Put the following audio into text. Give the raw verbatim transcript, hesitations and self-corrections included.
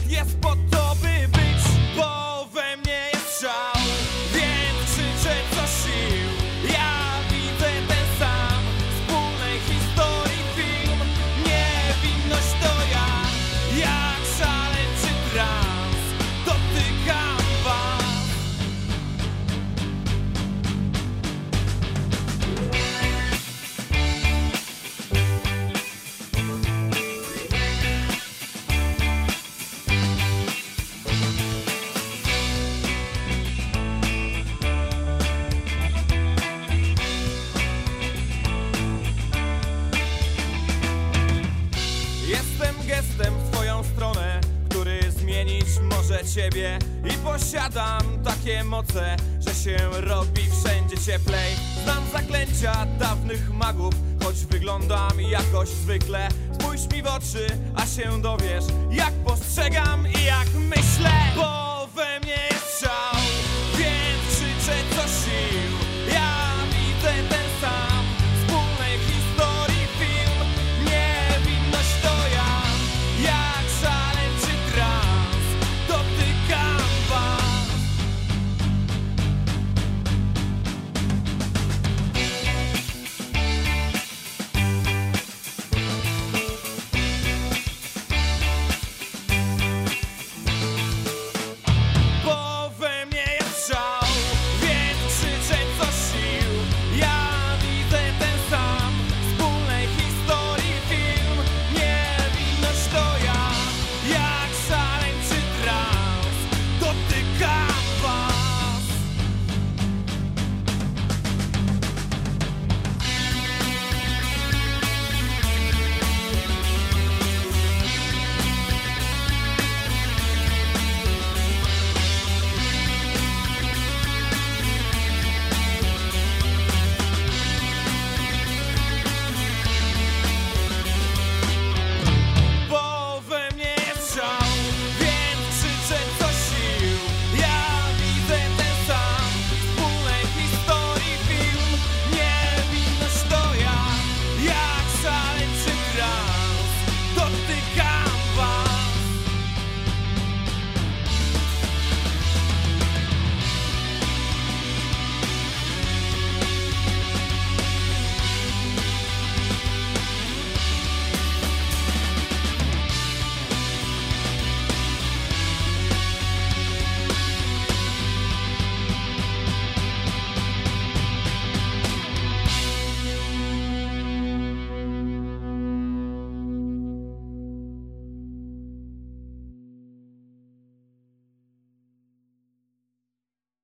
Świat jest po to, by być, bo we mnie jest szał. Więc krzyczę co sił, ja widzę ten sam. Wspólnej historii film, niewinność to ja. Jak szaleńczy trans, dotykam was. Jestem gestem w twoją stronę, który zmienić może ciebie. I posiadam takie moce, że się robi wszędzie cieplej. Znam zaklęcia dawnych magów, choć wyglądam jakoś zwykle. Spójrz mi w oczy, a się dowiesz, jak postrzegam i jak myślę. Bo